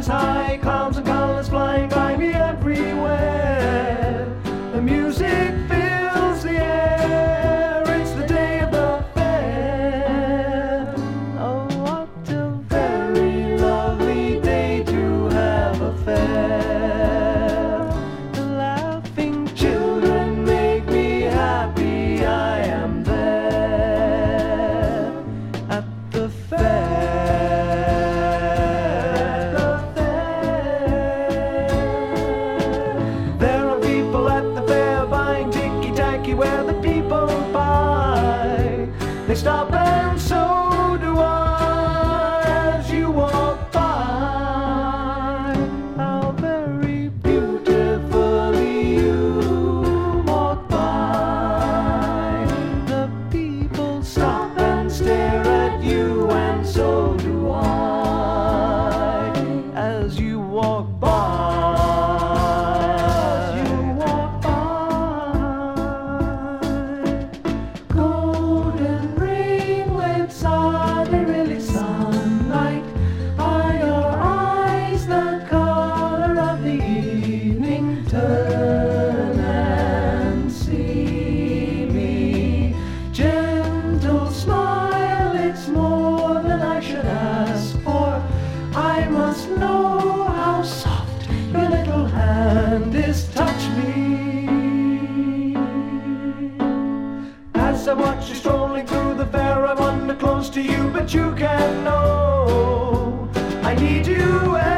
is high, clouds and colors flying by me everywhere. The music fills the air, it's the day of the fair. Oh, what a very lovely day to have a fair. The laughing children make me happy, I am there at the fair. Where the people buy, they stop and so do I as you walk by. How very beautifully you walk by. The people stop and stare at you, and so do I as you walk by. Turn and see me. Gentle smile, it's more than I should ask for. I must know how soft your little hand is. Touch me. As I watch you strolling through the fair, I wander close to you, but you can't know I need you.